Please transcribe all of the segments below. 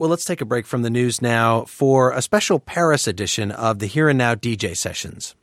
Well, let's take a break from the news now for a special Paris edition of the Here and Now DJ Sessions.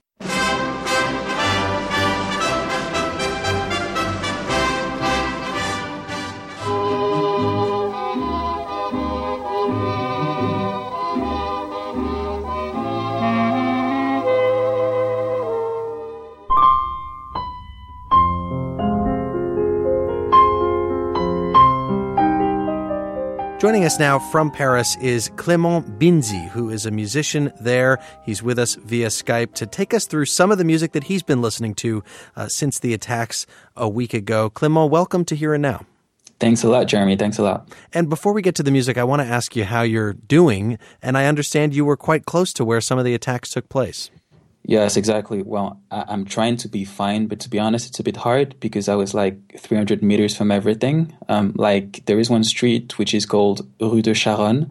Joining us now from Paris is Clément Binzy, who is a musician there. He's with us via Skype to take us through some of the music that he's been listening to since the attacks a week ago. Clément, welcome to Here and Now. Thanks a lot, Jeremy. Thanks a lot. And before we get to the music, I want to ask you how you're doing. And I understand you were quite close to where some of the attacks took place. Yes, exactly. Well, I'm trying to be fine, but to be honest, it's a bit hard because I was like 300 meters from everything. Like there is one street which is called Rue de Charonne.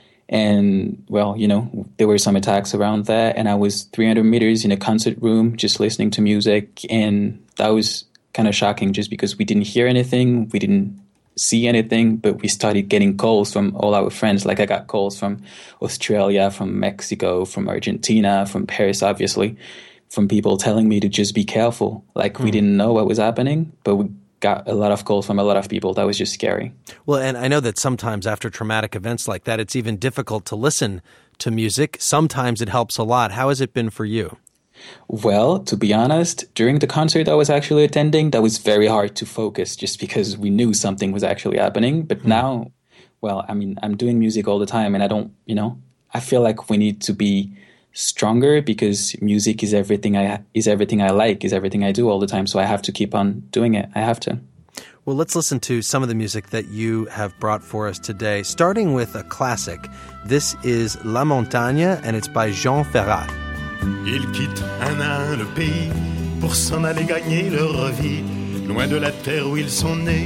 And, well, you know, there were some attacks around there. And I was 300 meters in a concert room just listening to music. And that was kind of shocking just because we didn't hear anything. We didn't see anything, but we started getting calls from all our friends. Like I got calls from Australia, from Mexico, from Argentina, from Paris, obviously, from people telling me to just be careful. Like we didn't know what was happening, but we got a lot of calls from a lot of people. That was just scary. Well, and I know that sometimes after traumatic events like that, it's even difficult to listen to music. Sometimes it helps a lot. How has it been for you? Well, to be honest, during the concert I was actually attending, that was very hard to focus just because we knew something was actually happening. But now, well, I mean, I'm doing music all the time and I don't, you know, I feel like we need to be stronger because music is everything I like, is everything I do all the time. So I have to keep on doing it. I have to. Well, let's listen to some of the music that you have brought for us today, starting with a classic. This is La Montagne and it's by Jean Ferrat. Ils quittent un à un le pays pour s'en aller gagner leur vie, loin de la terre où ils sont nés.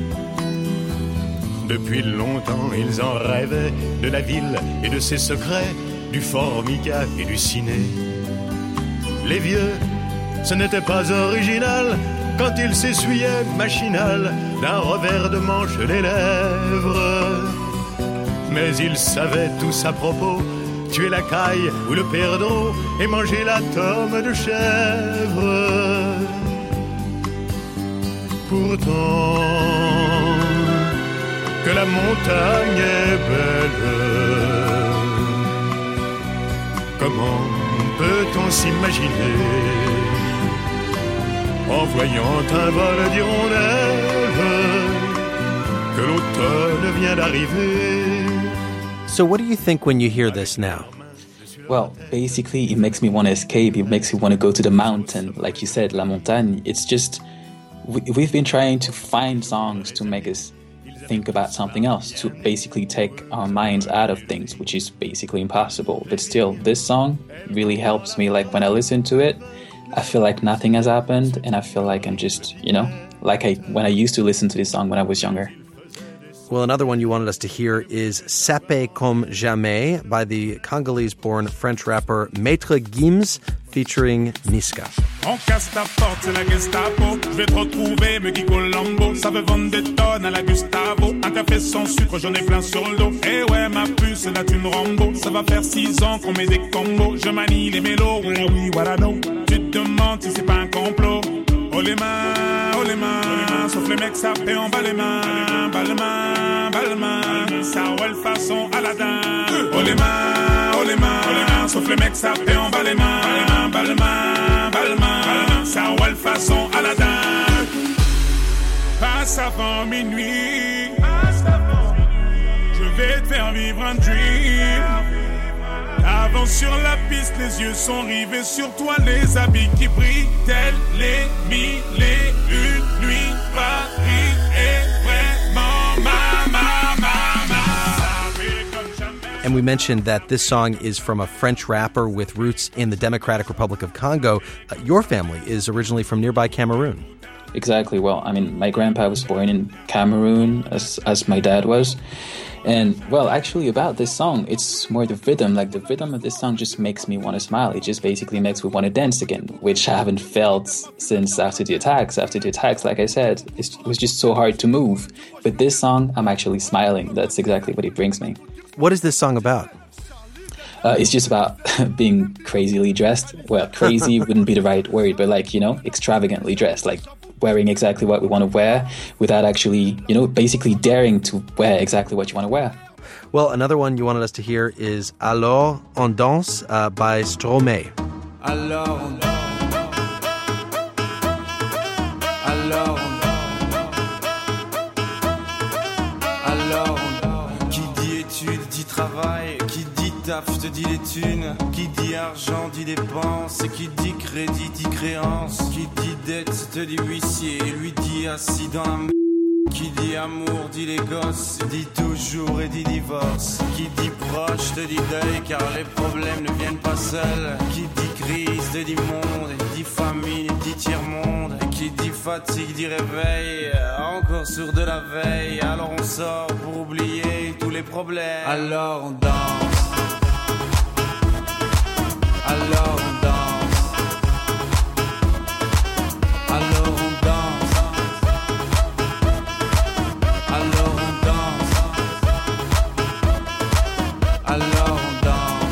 Depuis longtemps, ils en rêvaient de la ville et de ses secrets, du Formica et du ciné. Les vieux, ce n'était pas original quand ils s'essuyaient machinal d'un revers de manche les lèvres. Mais ils savaient tous à propos tuer la caille ou le perdreau et manger la tome de chèvre. Pourtant, que la montagne est belle, comment peut-on s'imaginer en voyant un vol d'hirondelles que l'automne vient d'arriver? So what do you think when you hear this now? Well, basically, it makes me want to escape. It makes me want to go to the mountain. Like you said, La Montagne. It's just, we've been trying to find songs to make us think about something else, to basically take our minds out of things, which is basically impossible. But still, this song really helps me. Like when I listen to it, I feel like nothing has happened. And I feel like I'm just, you know, like when I used to listen to this song when I was younger. Well, another one you wanted us to hear is Sapé comme jamais by the Congolese-born French rapper Maître Gims featuring Niska. On casse ta porte, c'est la Gestapo. Je vais te retrouver, me Guigo Lambo. Ça veut vendre des tonnes à la Gustavo. Un café sans sucre, j'en ai plein sur le dos. Eh ouais, ma puce, c'est la thune Rambo. Ça va faire 6 ans qu'on met des combos. Je manie les mélos, voilà oui, voilà non. Tu te demandes si c'est pas un complot. Oh les mains, sauf les mecs sapés en bas les mains. Bas les mains, ça roule façon Aladdin. Oh les mains, sauf les mecs sapés en bas les mains. Bas les mains, ça roule façon Aladdin. Passe avant minuit, je vais te faire vivre un dream. Avance sur la piste, les yeux sont rivés sur toi, les habits qui brillent, tels les mille et une nuits. Paris est vraiment ma. And we mentioned that this song is from a French rapper with roots in the Democratic Republic of Congo. Your family is originally from nearby Cameroon. exactly. Well, I mean, my grandpa was born in Cameroon, as my dad was. And, well, actually about this song, it's more the rhythm. Like, the rhythm of this song just makes me want to smile. It just basically makes me want to dance again, which I haven't felt since after the attacks. After the attacks, like I said, it was just so hard to move. But this song, I'm actually smiling. That's exactly what it brings me. What is this song about? It's just about being crazily dressed. Well, crazy wouldn't be the right word, but like, extravagantly dressed. Like, wearing exactly what we want to wear without actually, basically daring to wear exactly what you want to wear. Well, another one you wanted us to hear is Alors on danse by Stromae. Alors on danse. Alors on danse. Alors on danse. Qui dit études dit travail. Qui dit taf te dit les thunes. Qui dit argent dit dépenses. Et qui dit crédit dit créance. Qui dit dette te dit huissier. Et lui dit assis dans la m***. Qui dit amour dit les gosses. Dit toujours et dit divorce. Qui dit proche te dit deuil car les problèmes ne viennent pas seuls. Qui dit crise te dit monde. Et dit famine dit tiers-monde. Et qui dit fatigue dit réveil. Encore sourd de la veille. Alors on sort pour oublier tous les problèmes. Alors on danse. Alors on danse. Alors on danse. Alors on danse. Alors on danse.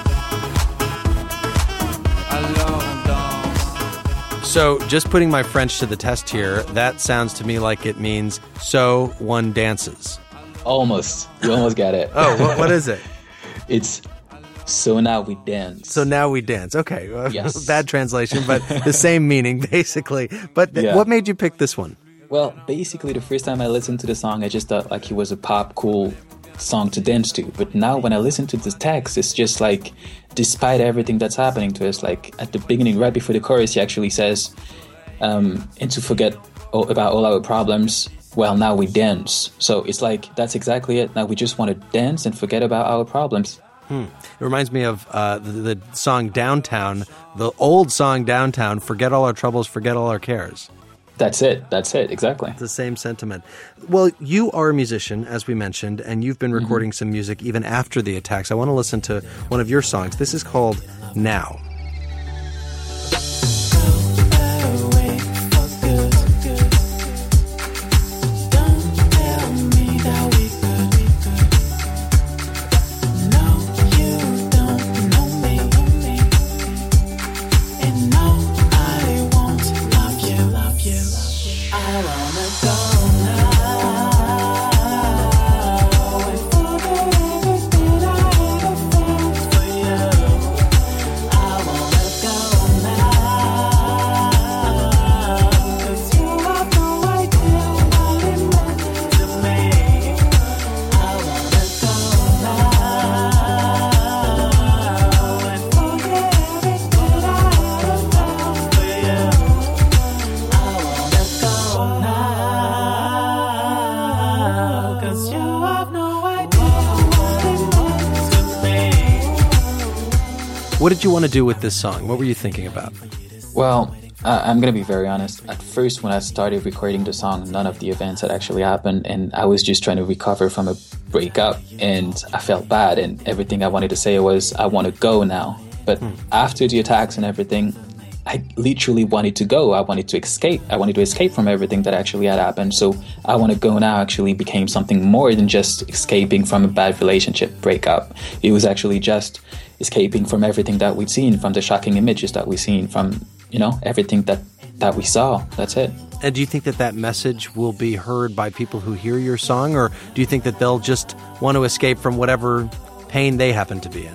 Alors on danse. So, just putting my French to the test here, that sounds to me like it means, so one dances. Almost. You almost got it. Oh, what is it? It's so now we dance. So now we dance. Okay. Yes. Bad translation, but the same meaning, basically. But what made you pick this one? Well, basically, the first time I listened to the song, I just thought like it was a pop, cool song to dance to. But now when I listen to the text, it's just like, despite everything that's happening to us, like at the beginning, right before the chorus, he actually says, and to forget about all our problems, well, now we dance. So it's like, that's exactly it. Now we just want to dance and forget about our problems. It reminds me of the song Downtown, the old song Downtown, forget all our troubles, forget all our cares. That's it, exactly. It's the same sentiment. Well, you are a musician, as we mentioned, and you've been recording some music even after the attacks. I want to listen to one of your songs. This is called Now. What did you want to do with this song? What were you thinking about? Well, I'm going to be very honest. At first, when I started recording the song, none of the events had actually happened, and I was just trying to recover from a breakup, and I felt bad, and everything I wanted to say was, I want to go now. But after the attacks and everything, I literally wanted to go. I wanted to escape. I wanted to escape from everything that actually had happened. So I want to go now actually became something more than just escaping from a bad relationship breakup. It was actually just escaping from everything that we'd seen, from the shocking images that we've seen, from, everything that we saw. That's it. And do you think that message will be heard by people who hear your song, or do you think that they'll just want to escape from whatever pain they happen to be in?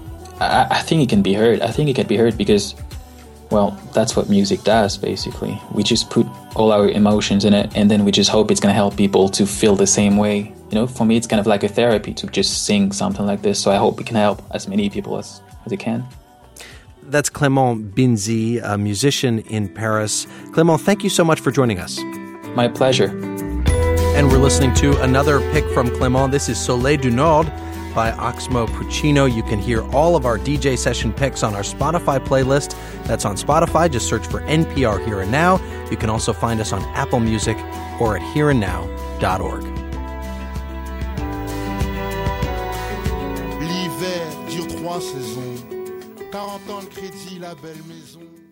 I think it can be heard. I think it can be heard because, well, that's what music does, basically. We just put all our emotions in it, and then we just hope it's going to help people to feel the same way. For me, it's kind of like a therapy to just sing something like this, so I hope it can help as many people as it can. That's Clément Binzy, a musician in Paris. Clément, thank you so much for joining us. My pleasure. And we're listening to another pick from Clément. This is Soleil du Nord by Oxmo Puccino. You can hear all of our DJ session picks on our Spotify playlist. That's on Spotify. Just search for NPR Here and Now. You can also find us on Apple Music or at hereandnow.org. L'hiver dure 3 saisons, 40 ans de crédit, la belle maison.